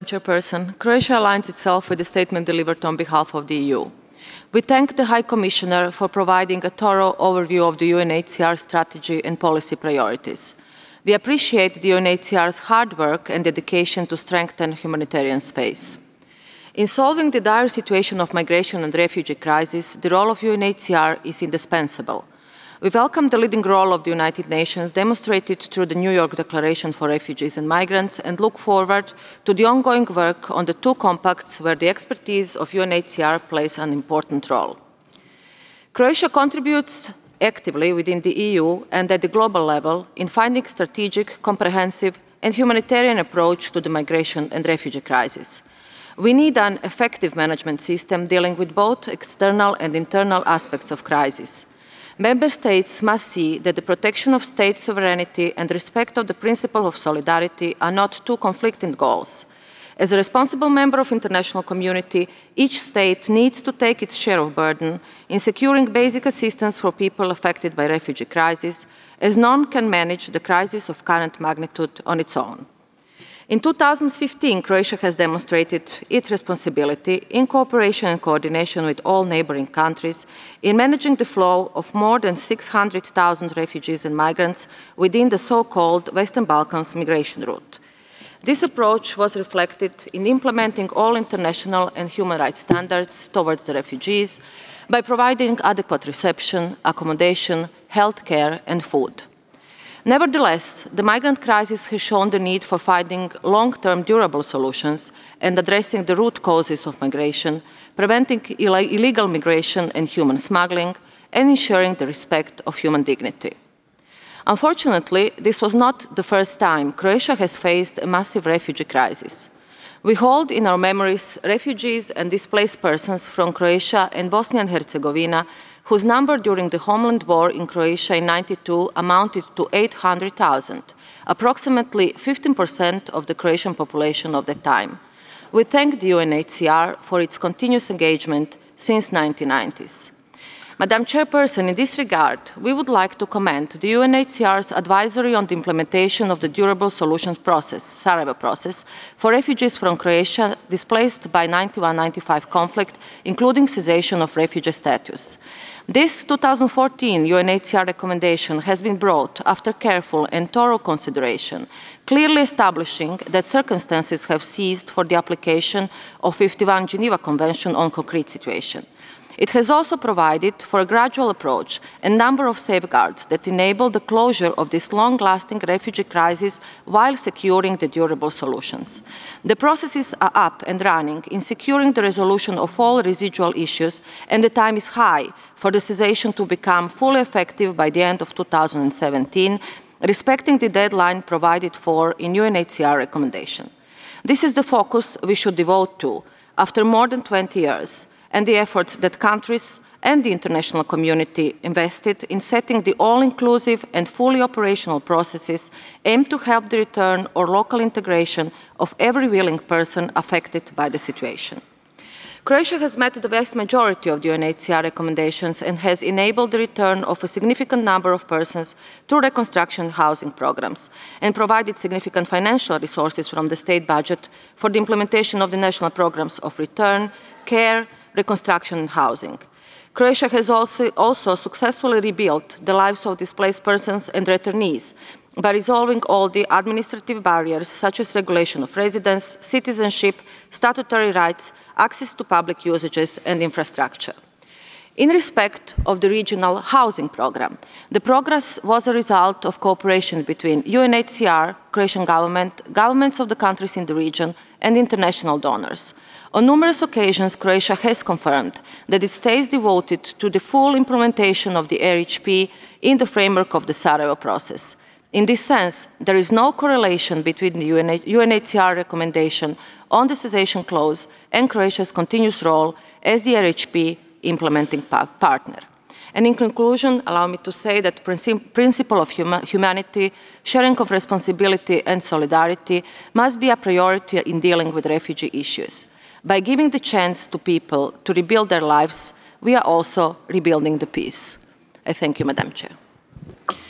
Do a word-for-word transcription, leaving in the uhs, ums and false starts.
Chairperson. Croatia aligns itself with the statement delivered on behalf of the E U. We thank the High Commissioner for providing a thorough overview of the U N H C R strategy and policy priorities. We appreciate the U N H C R's hard work and dedication to strengthen humanitarian space. In solving the dire situation of migration and refugee crisis, the role of U N H C R is indispensable. We welcome the leading role of the United Nations demonstrated through the New York Declaration for Refugees and Migrants and look forward to the ongoing work on the two compacts where the expertise of U N H C R plays an important role. Croatia contributes actively within the E U and at the global level in finding strategic, comprehensive and humanitarian approach to the migration and refugee crisis. We need an effective management system dealing with both external and internal aspects of crisis. Member States must see that the protection of state sovereignty and respect of the principle of solidarity are not two conflicting goals. As a responsible member of the international community, each state needs to take its share of burden in securing basic assistance for people affected by refugee crisis, as none can manage the crisis of current magnitude on its own. In two thousand fifteen, Croatia has demonstrated its responsibility in cooperation and coordination with all neighbouring countries in managing the flow of more than six hundred thousand refugees and migrants within the so-called Western Balkans migration route. This approach was reflected in implementing all international and human rights standards towards the refugees by providing adequate reception, accommodation, health care and food. Nevertheless, the migrant crisis has shown the need for finding long-term durable solutions and addressing the root causes of migration, preventing Ill illegal migration and human smuggling, and ensuring the respect of human dignity. Unfortunately, this was not the first time Croatia has faced a massive refugee crisis. We hold in our memories refugees and displaced persons from Croatia and Bosnia and Herzegovina whose number during the homeland war in Croatia in ninety-two amounted to eight hundred thousand, approximately fifteen percent of the Croatian population of that time. We thank the U N H C R for its continuous engagement since the nineteen nineties. Madam Chairperson, in this regard, we would like to commend the U N H C R's advisory on the implementation of the Durable Solutions Process, Sarajevo Process, for refugees from Croatia displaced by ninety-one ninety-five conflict, including cessation of refugee status. This two thousand fourteen U N H C R recommendation has been brought after careful and thorough consideration, clearly establishing that circumstances have ceased for the application of the fifty-one Geneva Convention on concrete situation. It has also provided for a gradual approach and number of safeguards that enable the closure of this long-lasting refugee crisis while securing the durable solutions. The processes are up and running in securing the resolution of all residual issues, and the time is high for the cessation to become fully effective by the end of two thousand seventeen, respecting the deadline provided for in U N H C R recommendation. This is the focus we should devote to after more than twenty years, and the efforts that countries and the international community invested in setting the all-inclusive and fully operational processes aimed to help the return or local integration of every willing person affected by the situation. Croatia has met the vast majority of the U N H C R recommendations and has enabled the return of a significant number of persons through reconstruction and housing programs, and provided significant financial resources from the state budget for the implementation of the national programs of return, care, reconstruction and housing. Croatia has also, also successfully rebuilt the lives of displaced persons and returnees by resolving all the administrative barriers such as regulation of residence, citizenship, statutory rights, access to public usages and infrastructure. In respect of the regional housing programme, the progress was a result of cooperation between U N H C R, Croatian government, governments of the countries in the region and international donors. On numerous occasions, Croatia has confirmed that it stays devoted to the full implementation of the R H P in the framework of the Sarajevo process. In this sense, there is no correlation between the U N H C R recommendation on the cessation clause and Croatia's continuous role as the R H P implementing pa partner. And in conclusion, allow me to say that the principle of huma humanity, sharing of responsibility and solidarity must be a priority in dealing with refugee issues. By giving the chance to people to rebuild their lives, we are also rebuilding the peace. I thank you, Madam Chair.